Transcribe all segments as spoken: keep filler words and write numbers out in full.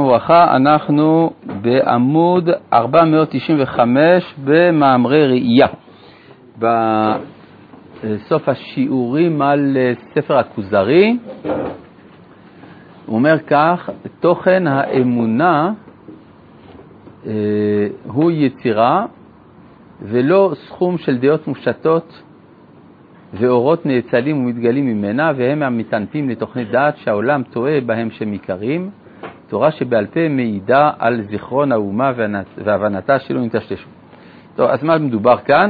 וברכה, אנחנו בעמוד ארבע מאות תשעים וחמש במאמרי ראייה. בסוף השיעורים על ספר הכוזרי, הוא אומר כך, תוכן האמונה אה, הוא יצירה ולא סכום של דעות מופשטות ואורות נאצלים ומתגלים ממנה, והם המתענפים לתוכנית דעת שהעולם טועה בהם שהם עיקרים. תורה שבעל פה מעידה על זיכרון האומה והבנתה שלא נטשטשו. טוב, אז מה מדובר כאן?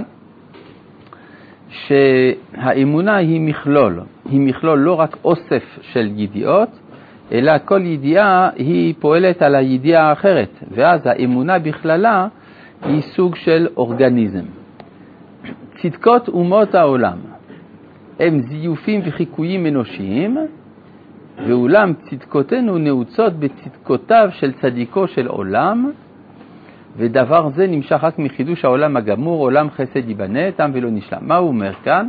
שהאמונה היא מכלול. היא מכלול לא רק אוסף של ידיעות, אלא כל ידיעה היא פועלת על הידיעה האחרת. ואז האמונה בכללה היא סוג של אורגניזם. צדקות אומות העולם הם זיופים וחיקויים אנושיים, ואולם צדקותינו נעוצות בצדקותיו של צדיקו של עולם, ודבר זה נמשך רק מחידוש העולם הגמור, עולם חסד ייבנה, תם ולא נשלם. מה הוא אומר כאן?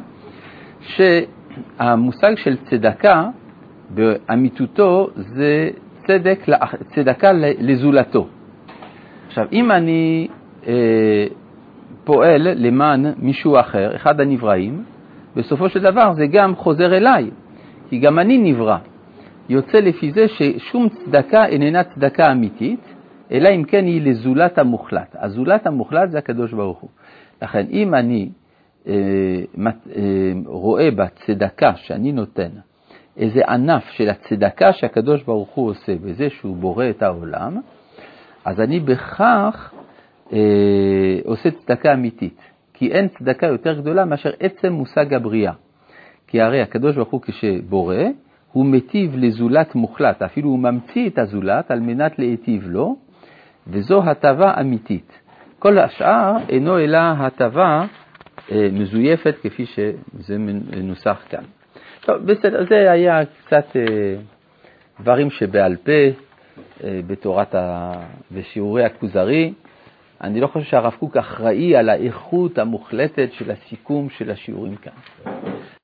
שהמושג של צדקה באמיתותו זה צדק, צדקה לזולתו. עכשיו, אם אני אה, פועל למען מישהו אחר, אחד הנבראים, בסופו של דבר זה גם חוזר אליי, כי גם אני נברא. יוצא לפי זה ששום צדקה איננה צדקה אמיתית, אלא אם כן היא לזולת המוחלט. הזולת המוחלט זה הקדוש ברוך הוא. לכן אם אני אה, אה, רואה בצדקה שאני נותן איזה ענף של הצדקה שהקדוש ברוך הוא עושה בזה שהוא בורא את העולם, אז אני בכך אה, עושה צדקה אמיתית. כי אין צדקה יותר גדולה מאשר עצם מושג הבריאה. כי הרי הקדוש ברוך הוא כשבורא, הוא מטיב לזולת מוחלט, אפילו הוא ממציא את הזולת על מנת להיטיב לו, וזו הטבה אמיתית. כל השאר אינו אלא הטבה אה, מזויפת כפי שזה מנוסח כאן. טוב, בסדר, זה היה קצת אה, דברים שבעל פה אה, בתורת ה... ושיעורי הכוזרי. אני לא חושב שהרב קוק אחראי על האיכות המוחלטת של הסיכום של השיעורים כאן.